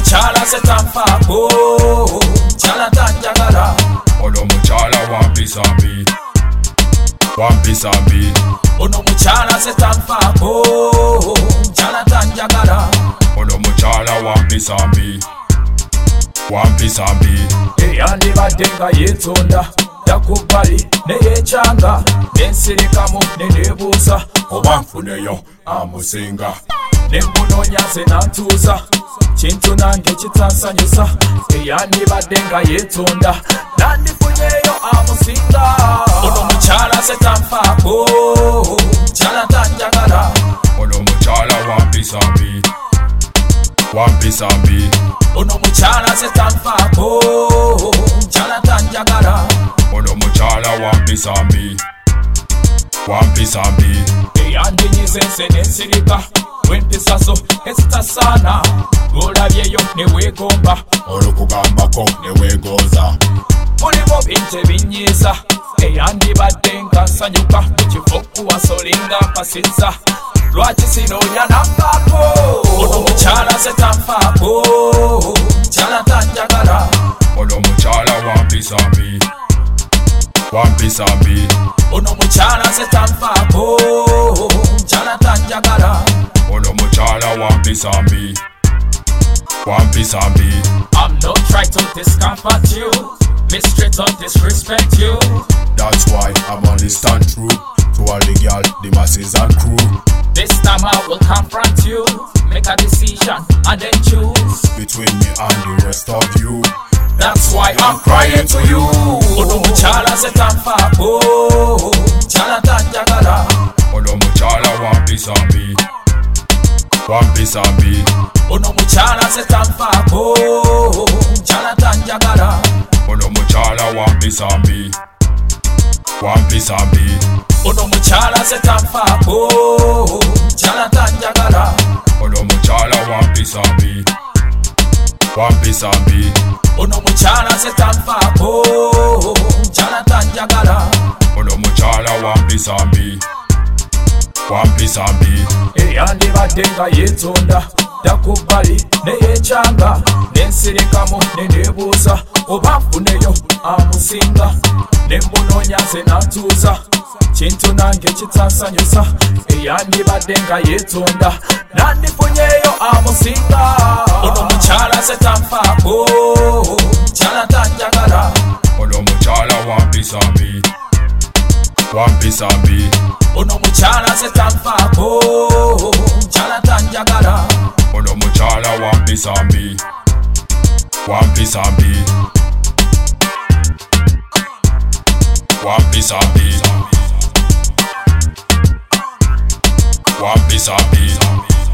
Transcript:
mukyala se tanfaako, mukyala tanjagala. Ono mukyala wampisa mbi, wampisa mbi. Ono mukyala se tanfaako, mukyala tanjagala. Ono mukyala wampisa mbi, wampisa mbi. Eyandibadde nga yeetonda yakubbali neyekyanga, nensirikamu neneebuuza Oba nfuneyo amusinga. Nemunoonya nze nantuuza, kintu nange kitansanyusa. Eyandibadde nga yeetonda nandifunyeyo amusinga. Ono mukyala se tanfaako, mukyala tanjagala. Ono mukyala wampisa mbi, wampisa mbi. Ono mukyala se tanfaako, mukyala tanjagala. Ono mukyala wampisa mbi, wampisa mbi. Eyandinyiza ense nensirika, wempisazo ezitasaana. Olabyeyo neweegomba, Olukugambako neweegooza. mulimu bintu ebinyiiza. Eyandibadde nga nsanyuka mu kifo kuwasolinga mpasizza. Lwaki sinoonya nanfaako? Ono mukyala se tanfaako, mukyala tanjagala. Ono mukyala wampisa mbi, wampisa mbi. Ono mukyala se tanfaako, mukyala tanjagala. Ono mukyala wampisa mbi, wampisa mbi. I'm not trying to discomfort you, mistreat or disrespect you. That's why I'm only stand true to all the girl, the masses and crew. This time I will confront you, make a decision and then choose. Between me and the rest of you, That's why I'm crying to you. Ono mukyala se tanfaako, mukyala tanjagala. ono mukyala wampisa mbi, wampisa mbi. Ono mukyala se tanfaako, mukyala tanjagala. Ono mukyala wampisa mbi, wampisa mbi. Ono mukyala se tanfaako, mukyala tanjagala. Ono mukyala wampisa mbi, wampisa mbi. Ono mukyala se tanfaako, mukyala tanjagala. Ono mukyala wampisa mbi, wampisa mbi. Eyandibadde nga yeetonda yakubbali neyekyanga, nensirikamu neneebuuza oba nfuneyo amusinga. Nemunoonya nze nantuuza, kintu nange kitansanyusa. Eyandibadde nga yeetonda nandifunyeyo amusinga. Ono mukyala se tanfaako, mukyala tanjagala. Ono mukyala wampisa mbi, wampisa mbi. Ono mukyala se tanfaako, mukyala tanjagala. Ono mukyala wampisa mbi, wampisa mbi. Wampisa mbi, wampisa mbi.